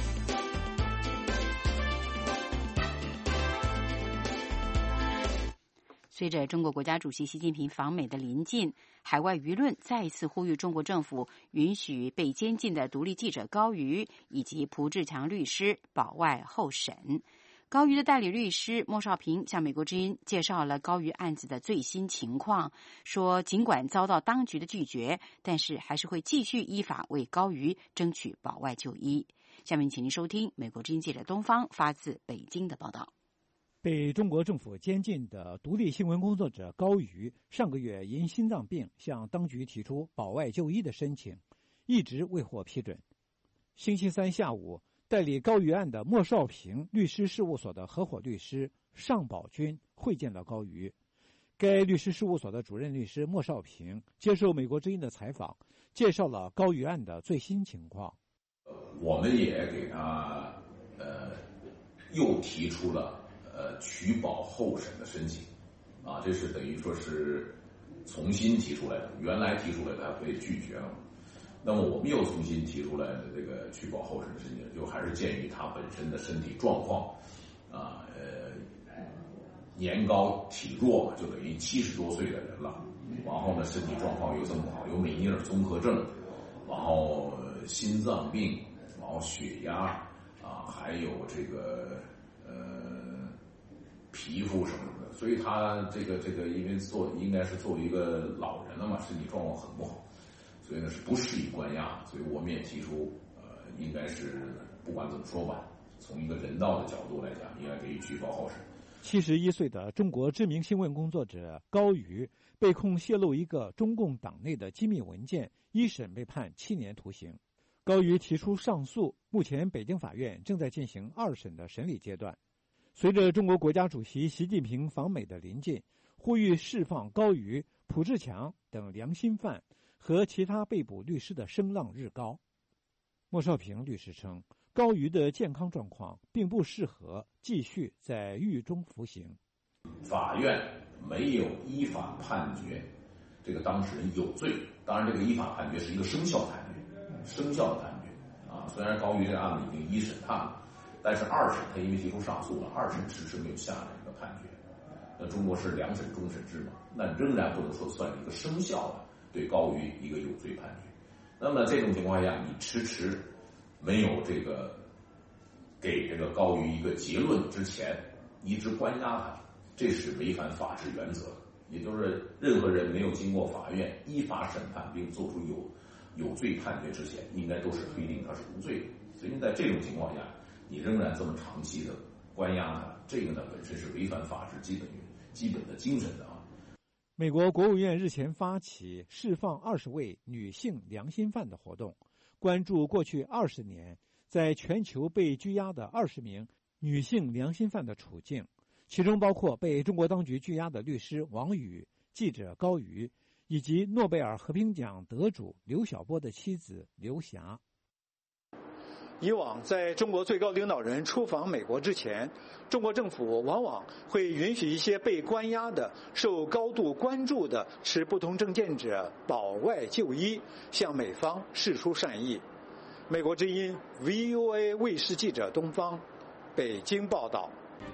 随着中国国家主席习近平访美的临近，海外舆论再一次呼吁中国政府允许被监禁的独立记者高瑜以及蒲志强律师保外候审。高瑜的代理律师莫少平向美国之音介绍了高瑜案子的最新情况，说尽管遭到当局的拒绝，但是还是会继续依法为高瑜争取保外就医。下面请您收听美国之音记者东方发自北京的报道。 被中国政府监禁的独立新闻工作者高瑜，上个月因心脏病向当局提出保外就医的申请，一直未获批准。星期三下午，代理高瑜案的莫少平律师事务所的合伙律师尚宝军会见了高瑜。该律师事务所的主任律师莫少平接受美国之音的采访，介绍了高瑜案的最新情况。 我们也给他呃又提出了呃，取保候审的申请，啊，这是等于说是重新提出来的，原来提出来的他被拒绝了。那么我们又重新提出来的这个取保候审的申请，就还是鉴于他本身的身体状况，啊，呃，年高体弱嘛，就等于七十多岁的人了。然后呢，身体状况又这么好，有美尼尔综合症，然后心脏病，然后血压啊，还有这个。呃，皮肤什么什么的，所以他这个这个，因为做应该是作为一个老人了嘛，身体状况很不好，所以呢是不适宜关押，所以我们也提出，呃，应该是不管怎么说吧，从一个人道的角度来讲，应该给予取保候审。 七十一岁的中国知名新闻工作者高瑜被控泄露一个中共党内的机密文件，一审被判七年徒刑。高瑜提出上诉，目前北京法院正在进行二审的审理阶段。随着中国国家主席习近平访美的临近，呼吁释放高瑜、蒲志强等良心犯和其他被捕律师的声浪日高。莫少平律师称，高瑜的健康状况并不适合继续在狱中服刑。 法院没有依法判决这个当事人有罪，当然这个依法判决是一个生效判决。生效的判决啊，虽然高瑜这个案子已经一审判了，但是二审他因为提出上诉了，二审迟迟没有下这个判决。那中国是两审终审制嘛，那仍然不能说算是一个生效的对高瑜一个有罪判决。那么这种情况下，你迟迟没有这个给这个高瑜一个结论之前，一直关押他，这是违反法治原则。也就是任何人没有经过法院依法审判并做出有有罪判决之前，应该都是推定他是无罪的。所以在这种情况下，你仍然这么长期的关押他，这个呢本身是违反法治基本基本的精神的啊。 美国国务院日前发起释放二十位女性良心犯的活动，关注过去二十年在全球被拘押的二十名女性良心犯的处境，其中包括被中国当局拘押的律师王宇、记者高瑜，以及诺贝尔和平奖得主刘晓波的妻子刘霞。 以往在中国最高领导人出访美国之前，中国政府往往会允许一些被关押的、受高度关注的持不同政见者保外就医，向美方释出善意。美国之音 V O A 卫视记者东方，北京报道。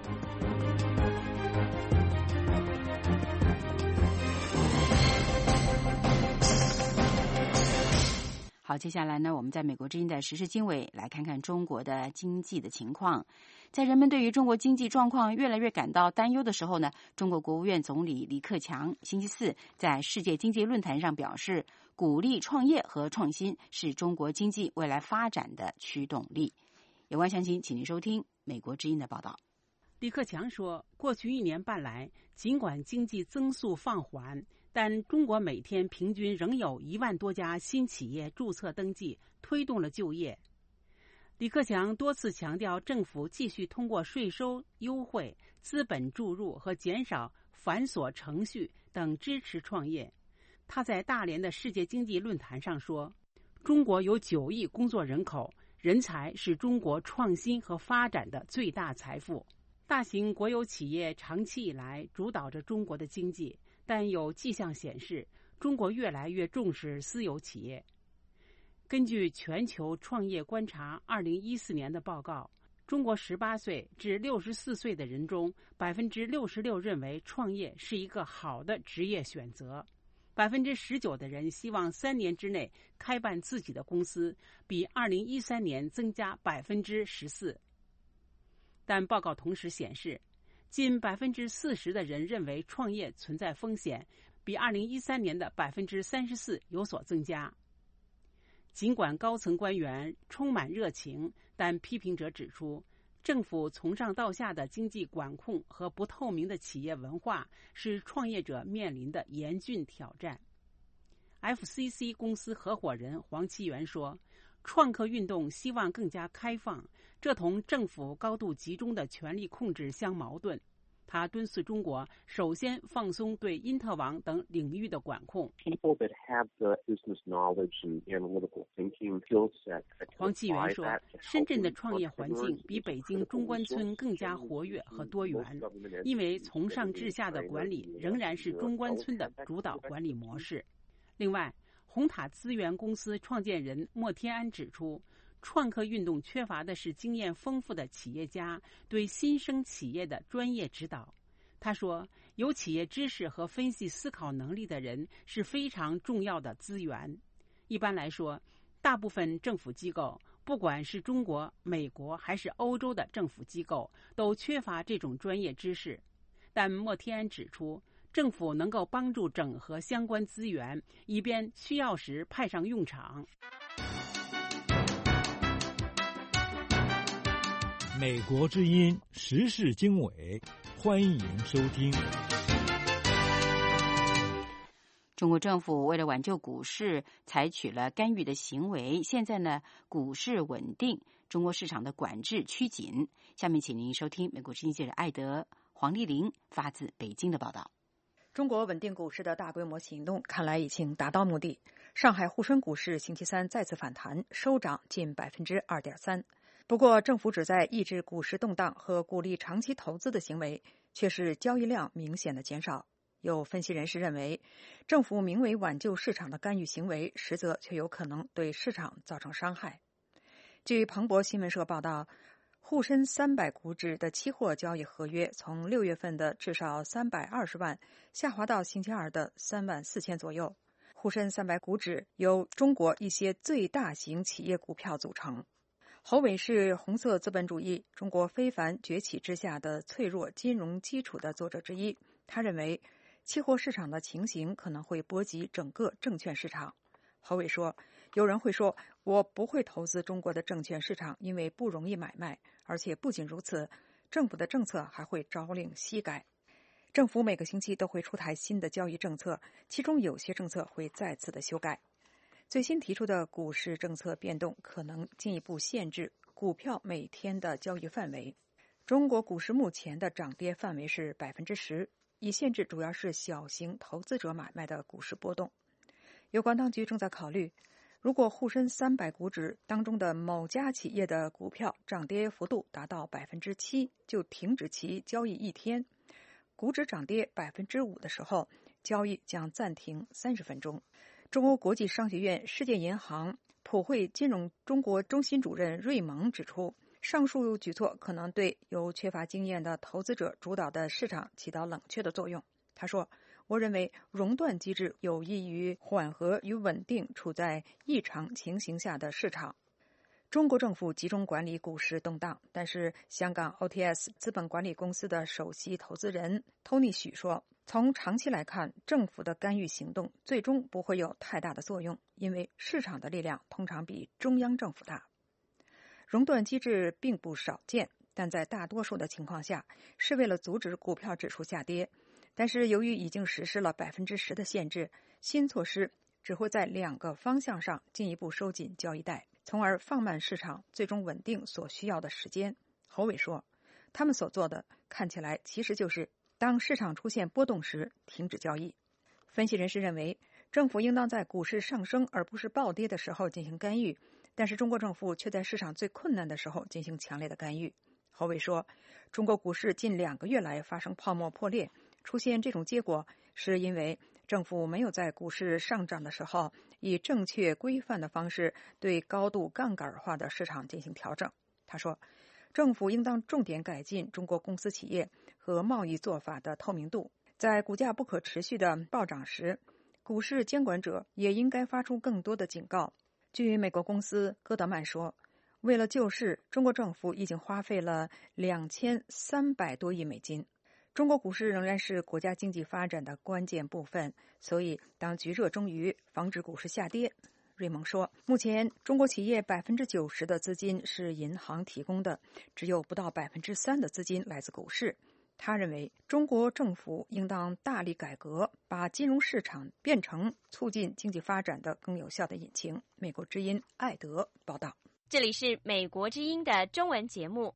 好，接下来呢，我们在美国之音的时事经纬来看看中国的经济的情况。在人们对于中国经济状况越来越感到担忧的时候呢，中国国务院总理李克强星期四在世界经济论坛上表示，鼓励创业和创新是中国经济未来发展的驱动力。有关详情，请您收听美国之音的报道。 李克强说，过去一年半来，尽管经济增速放缓，但中国每天平均仍有一万多家新企业注册登记，推动了就业。李克强多次强调，政府继续通过税收优惠、资本注入和减少繁琐程序等支持创业。他在大连的世界经济论坛上说，中国有九亿工作人口，人才是中国创新和发展的最大财富。大型国有企业长期以来主导着中国的经济，但有迹象显示，中国越来越重视私有企业。根据全球创业观察二零一四年的报告，中国十八岁至六十四岁的人中，百分之六十六认为创业是一个好的职业选择，百分之十九的人希望三年之内开办自己的公司，比二零一三年增加百分之十四。但报告同时显示，近百分之四十的人认为创业存在风险，比二零一三年的百分之三十四有所增加。尽管高层官员充满热情，但批评者指出，政府从上到下的经济管控和不透明的企业文化是创业者面临的严峻挑战。F C C 公司合伙人黄奇源说，创客运动希望更加开放，这同政府高度集中的权力控制相矛盾。他敦促中国首先放松对因特网等领域的管控。黄奇源说，深圳的创业环境比北京中关村更加活跃和多元，因为从上至下的管理仍然是中关村的主导管理模式。另外，红塔资源公司创建人莫天安指出，创客运动缺乏的是经验丰富的企业家对新生企业的专业指导。他说，有企业知识和分析思考能力的人是非常重要的资源。一般来说，大部分政府机构，不管是中国、美国还是欧洲的政府机构，都缺乏这种专业知识。但莫天安指出，政府能够帮助整合相关资源，以便需要时派上用场。 美国之音时事经纬，欢迎收听。 中国政府为了挽救股市，采取了干预的行为。现在呢，股市稳定，中国市场的管制趋紧。下面请您收听美国之音记者艾德、黄丽玲发自北京的报道。 中国稳定股市的大规模行动看来已经达到目的。上海沪深股市星期三再次反弹，收涨近百分之二点三。不过，政府旨在抑制股市动荡和鼓励长期投资的行为，却是交易量明显的减少。有分析人士认为，政府名为挽救市场的干预行为，实则却有可能对市场造成伤害。据彭博新闻社报道，沪深三百股指的期货交易合约从六月份的至少三百二十万下滑到星期二的三万四千左右。沪深三百股指由中国一些最大型企业股票组成。侯伟是《红色资本主义：中国非凡崛起之下的脆弱金融基础》的作者之一。他认为，期货市场的情形可能会波及整个证券市场。侯伟说， 有人会说，我不会投资中国的证券市场，因为不容易买卖，而且不仅如此，政府的政策还会朝令夕改。政府每个星期都会出台新的交易政策，其中有些政策会再次的修改。最新提出的股市政策变动可能进一步限制股票每天的交易范围。中国股市目前的涨跌范围是百分之十，以限制主要是小型投资者买卖的股市波动。有关当局正在考虑，如果沪深三百股指当中的某家企业的股票涨跌幅度达到百分之七，就停止其交易一天。股指涨跌百分之五的时候，交易将暂停三十分钟。中欧国际商学院世界银行普惠金融中国中心主任瑞蒙指出，上述举措可能对由缺乏经验的投资者主导的市场起到冷却的作用。他说，我认为熔断机制有益于缓和与稳定处在异常情形下的市场。中国政府集中管理股市动荡，但是香港 O T S 资本管理公司的首席投资人 Tony 许说，从长期来看，政府的干预行动最终不会有太大的作用，因为市场的力量通常比中央政府大。熔断机制并不少见，但在大多数的情况下是为了阻止股票指数下跌。但是由于已经实施了百分之十的限制，新措施只会在两个方向上进一步收紧交易带，从而放慢市场最终稳定所需要的时间。侯伟说，他们所做的看起来其实就是当市场出现波动时停止交易。分析人士认为，政府应当在股市上升而不是暴跌的时候进行干预，但是中国政府却在市场最困难的时候进行强烈的干预。侯伟说，中国股市近两个月来发生泡沫破裂，出现这种结果是因为政府没有在股市上涨的时候以正确规范的方式对高度杠杆化的市场进行调整。他说，政府应当重点改进中国公司企业和贸易做法的透明度，在股价不可持续的暴涨时，股市监管者也应该发出更多的警告。据美国公司戈德曼说，为了救市，中国政府已经花费了两千三百多亿美金。中国股市仍然是国家经济发展的关键部分，所以当局热衷于防止股市下跌。瑞蒙说，目前中国企业百分之九十的资金是银行提供的，只有不到百分之三的资金来自股市。他认为，中国政府应当大力改革，把金融市场变成促进经济发展的更有效的引擎。美国之音艾德报道。 这里是美国之音的中文节目。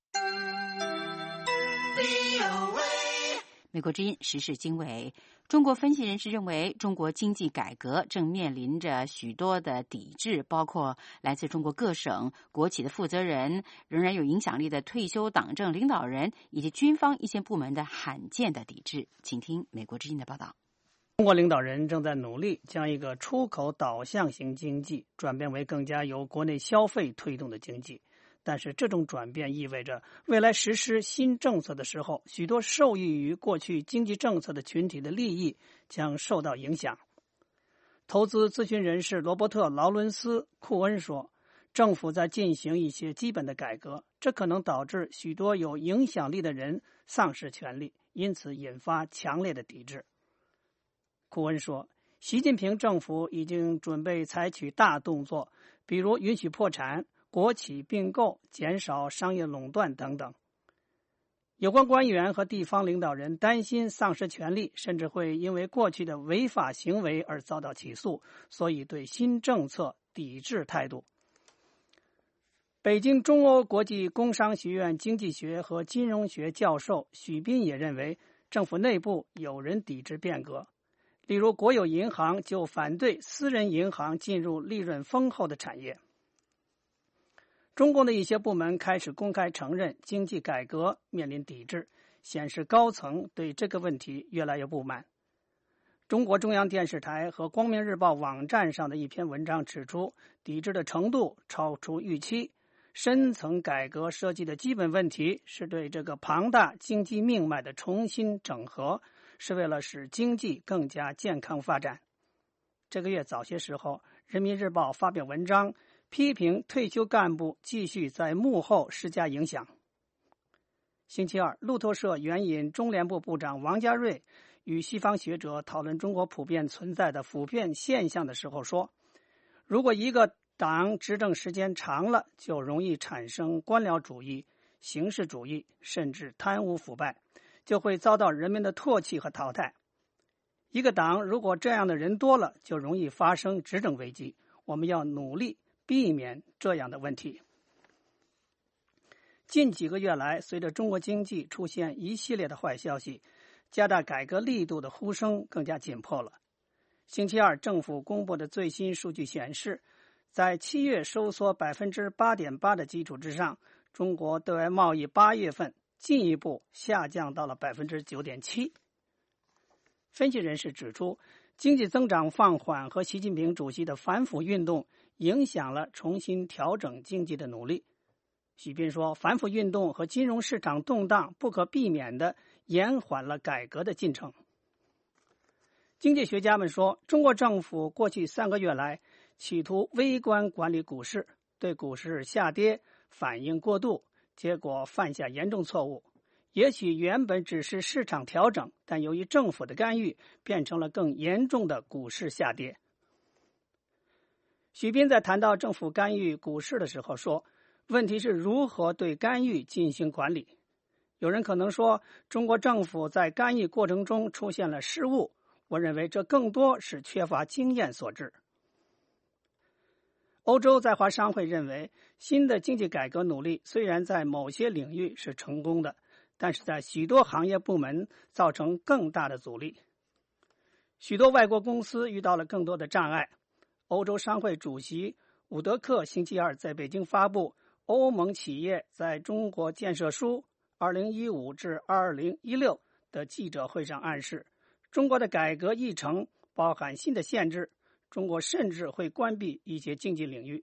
美国之音时事经纬，中国分析人士认为，中国经济改革正面临着许多的抵制，包括来自中国各省、国企的负责人、仍然有影响力的退休党政领导人以及军方一些部门的罕见的抵制。请听美国之音的报道。 中国领导人正在努力将一个出口导向型经济转变为更加由国内消费推动的经济。但是这种转变意味着未来实施新政策的时候，许多受益于过去经济政策的群体的利益将受到影响。投资咨询人士罗伯特·劳伦斯·库恩说，政府在进行一些基本的改革，这可能导致许多有影响力的人丧失权利，因此引发强烈的抵制。库恩说，习近平政府已经准备采取大动作，比如允许破产、国企并购、减少商业垄断等等。有关官员和地方领导人担心丧失权利，甚至会因为过去的违法行为而遭到起诉，所以对新政策抵制态度。北京中欧国际工商学院经济学和金融学教授许斌也认为，政府内部有人抵制变革。例如，国有银行就反对私人银行进入利润丰厚的产业。中共的一些部门开始公开承认经济改革面临抵制，显示高层对这个问题越来越不满。中国中央电视台和光明日报网站上的一篇文章指出，抵制的程度超出预期。深层改革涉及的基本问题是对这个庞大经济命脉的重新整合，是为了使经济更加健康发展。这个月早些时候，人民日报发表文章批评退休干部继续在幕后施加影响。星期二，路透社援引中联部部长王家瑞与西方学者讨论中国普遍存在的腐骗现象的时候说，如果一个党执政时间长了，就容易产生官僚主义、形式主义，甚至贪污腐败，就会遭到人们的唾弃和淘汰。一个党如果这样的人多了，就容易发生执政危机。我们要努力避免这样的问题。近几个月来，随着中国经济出现一系列的坏消息，加大改革力度的呼声更加紧迫了。星期二，政府公布的最新数据显示，在七月收缩百分之八点八的基础之上，中国对外贸易八月份进一步下降到了百分之九点七。分析人士指出，经济增长放缓和习近平主席的反腐运动影响了重新调整经济的努力。许斌说，反腐运动和金融市场动荡不可避免地延缓了改革的进程。经济学家们说，中国政府过去三个月来企图微观管理股市，对股市下跌反应过度，结果犯下严重错误。也许原本只是市场调整，但由于政府的干预，变成了更严重的股市下跌。许斌在谈到政府干预股市的时候说，问题是如何对干预进行管理。有人可能说，中国政府在干预过程中出现了失误，我认为这更多是缺乏经验所致。欧洲在华商会认为，新的经济改革努力虽然在某些领域是成功的，但是在许多行业部门造成更大的阻力。许多外国公司遇到了更多的障碍。欧洲商会主席伍德克星期二在北京发布欧盟企业在中国建设书二零一五至二零一六的记者会上暗示，中国的改革议程包含新的限制，中国甚至会关闭一些经济领域。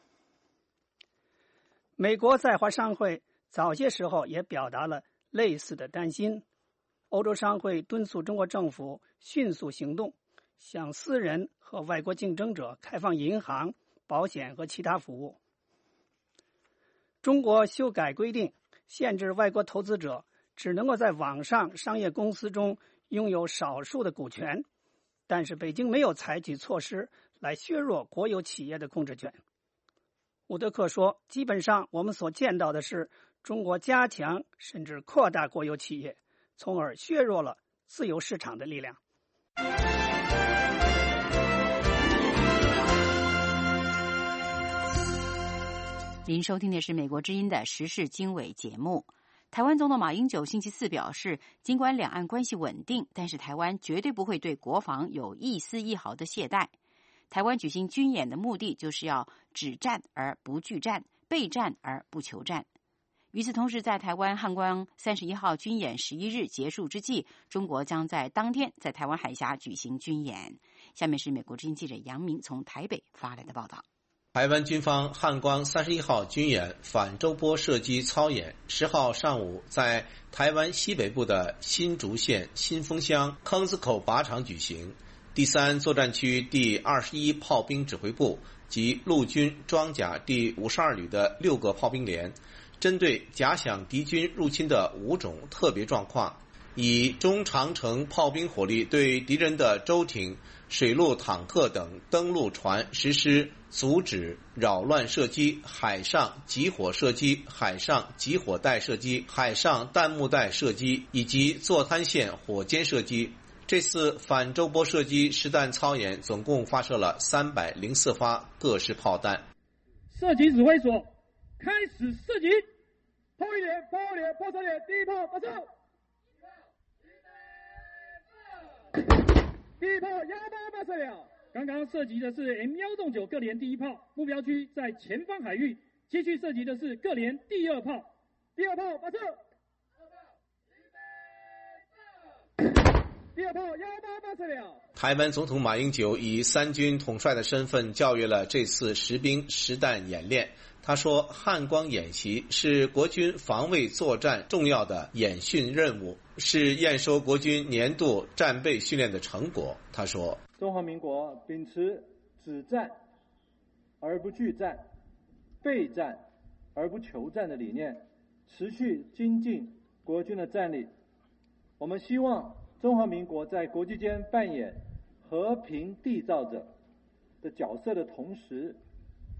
美国在华商会早些时候也表达了类似的担心。欧洲商会敦促中国政府迅速行动，向私人和外国竞争者开放银行、保险和其他服务。中国修改规定，限制外国投资者只能够在网上商业公司中拥有少数的股权，但是北京没有采取措施来削弱国有企业的控制权。伍德克说，基本上我们所见到的是中国加强甚至扩大国有企业，从而削弱了自由市场的力量。 您收听的是美国之音的时事经纬节目。台湾总统马英九星期四表示，尽管两岸关系稳定，但是台湾绝对不会对国防有一丝一毫的懈怠。台湾举行军演的目的就是要止战而不拒战，备战而不求战。与此同时，在台湾汉光三十一号军演十一日结束之际，中国将在当天在台湾海峡举行军演。下面是美国之音记者杨明从台北发来的报道。 台湾军方汉光三十一号军演反舟波射击操演十号上午在台湾西北部的新竹县新丰乡坑子口靶场举行。第三作战区第二十一炮兵指挥部及陆军装甲第五十二旅的六个炮兵连，针对假想敌军入侵的五种特别状况，以中长程炮兵火力对敌人的舟艇、水陆坦克等登陆船实施阻止、扰乱射击、海上集火射击、海上集火带射击、海上弹幕带射击以及坐滩线火箭射击。这次反舟波射击实弹操演总共发射了三百零四发各式炮弹。 射击指挥所开始射击，破一点，破二点，破三点，第一炮发射。第一炮幺八发射了，刚刚射击的是 M 一洞九各连第一炮，目标区在前方海域。继续射击的是各连第二炮，第二炮发射。第二炮幺八发射了。 台湾总统马英九以三军统帅的身份教阅了这次实兵实弹演练。他说，汉光演习是国军防卫作战重要的演训任务，是验收国军年度战备训练的成果。他说， 中华民国秉持止战而不拒战，备战而不求战的理念，持续精进国军的战力。我们希望中华民国在国际间扮演和平缔造者的角色的同时，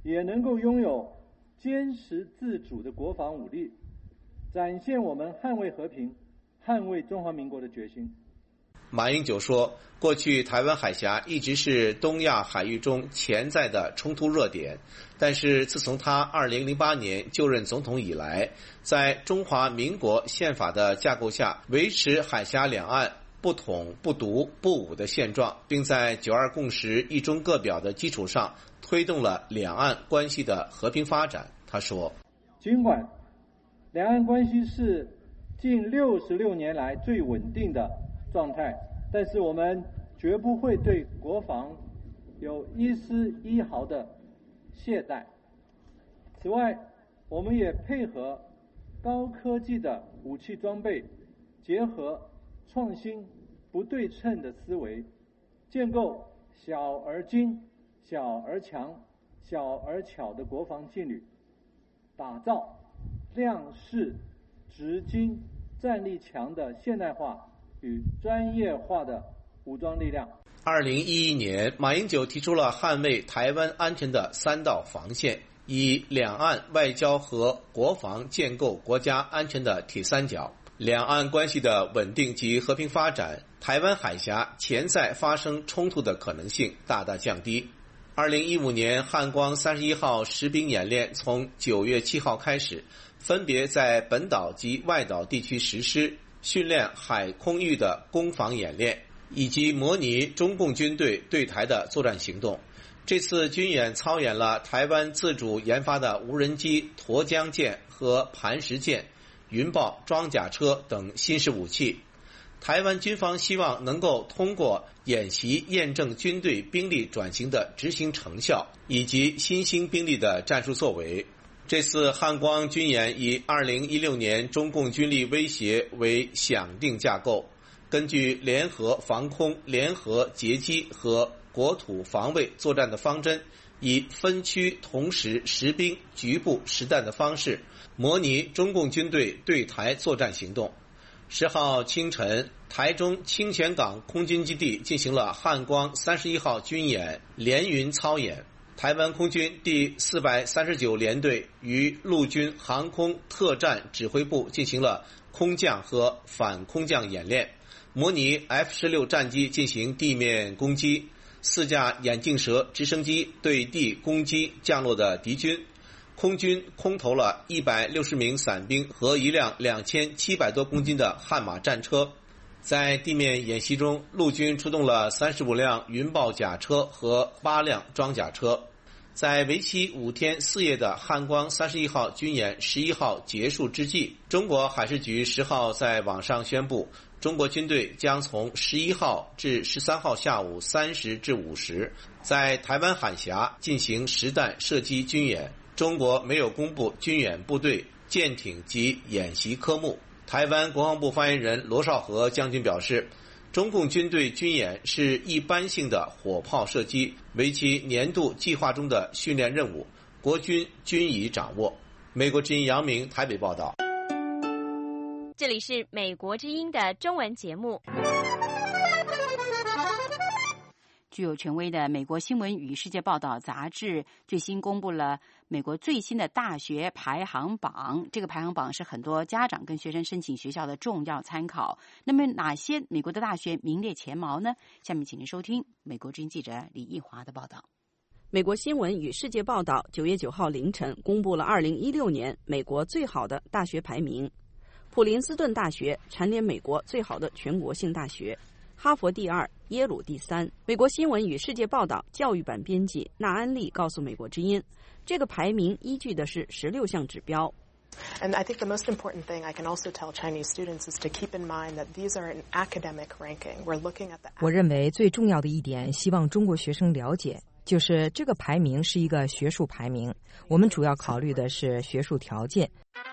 也能够拥有坚实自主的国防武力，展现我们捍卫和平、捍卫中华民国的决心。 马英九说，过去台湾海峡一直是东亚海域中潜在的冲突热点，但是自从他二零零八年就任总统以来，在中华民国宪法的架构下维持海峡两岸不统不独不武的现状，并在九二共识一中各表的基础上推动了两岸关系的和平发展。他说， 尽管两岸关系是近六十六年来最稳定的状态，但是我们绝不会对国防有一丝一毫的懈怠。此外，我们也配合高科技的武器装备，结合创新不对称的思维，建构小而精、小而强、小而巧的国防劲旅，打造量式、直精、战力强的现代化与专业化的武装力量。 二零一一年，马英九提出了捍卫台湾安全的三道防线，以两岸外交和国防建构国家安全的铁三角。两岸关系的稳定及和平发展，台湾海峡潜在发生冲突的可能性大大降低。二零一五年汉光三十一号实兵演练从九月七号开始，分别在本岛及外岛地区实施，训练海空域的攻防演练，以及模拟中共军队对台的作战行动。这次军演操演了台湾自主研发的无人机沱江舰和磐石舰、云豹装甲车等新式武器。台湾军方希望能够通过演习验证军队兵力转型的执行成效，以及新兴兵力的战术作为。这次汉光军演以二零一六年中共军力威胁为响定架构，根据联合防空、联合截击和国土防卫作战的方针，以分区同时实兵、局部实弹的方式，模拟中共军队对台作战行动。十号清晨，台中清泉港空军基地进行了汉光三十一号军演联云操演。台湾空军第四百三十九联队与陆军航空特战指挥部进行了空降和反空降演练，模拟 F 十六 战机进行地面攻击，四架眼镜蛇直升机对地攻击降落的敌军。空军空投了一百六十名伞兵和一辆两千七百多公斤的悍马战车。在地面演习中，陆军出动了三十五辆云豹甲车和八辆装甲车。在为期五天四夜的汉光三十一号军演十一号结束之际，中国海事局十号在网上宣布，中国军队将从十一号至十三号下午三时至五时，在台湾海峡进行实弹射击军演。中国没有公布军演部队、舰艇及演习科目。台湾国防部发言人罗绍和将军表示，中共军队军演是一般性的火炮射击，为其年度计划中的训练任务，国军均已掌握。美国之音杨明台北报道。 这里是美国之音的中文节目。 具有权威的美国新闻与世界报道杂志最新公布了美国最新的大学排行榜，这个排行榜是很多家长跟学生申请学校的重要参考。那么哪些美国的大学名列前茅呢？下面请您收听美国之音记者李义华的报道。 美国新闻与世界报道九月九号凌晨公布了二零一六年美国最好的大学排名，普林斯顿大学蝉联美国最好的全国性大学，哈佛第二，耶鲁第三。美国新闻与世界报道教育版编辑纳安利告诉美国之音，这个排名依据的是十六项指标。 And I think the most important thing I can also tell Chinese students is to keep in mind that these are an academic ranking. We're looking at the... 我认为最重要的一点，希望中国学生了解，就是这个排名是一个学术排名，我们主要考虑的是学术条件。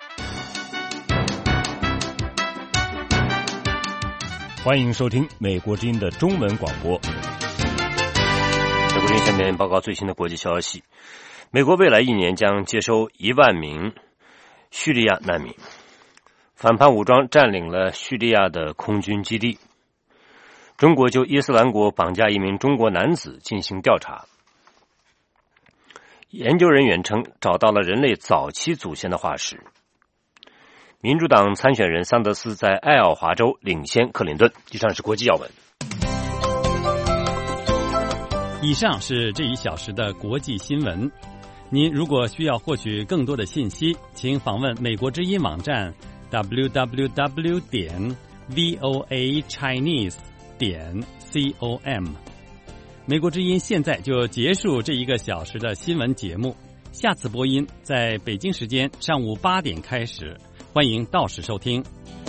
欢迎收听美国之音的中文广播。美国之音下面报告最新的国际消息。美国未来一年将接收一万名叙利亚难民。反叛武装占领了叙利亚的空军基地。中国就伊斯兰国绑架一名中国男子进行调查。 研究人员称找到了人类早期祖先的化石。民主党参选人桑德斯在爱奥华州领先克林顿。以上是国际要闻。 以上是这一小时的国际新闻。您如果需要获取更多的信息，请访问美国之音网站 double-u double-u double-u 点 voa chinese 点 com。美国之音现在就结束这一个小时的新闻节目，下次播音在北京时间上午八点开始，欢迎到时收听。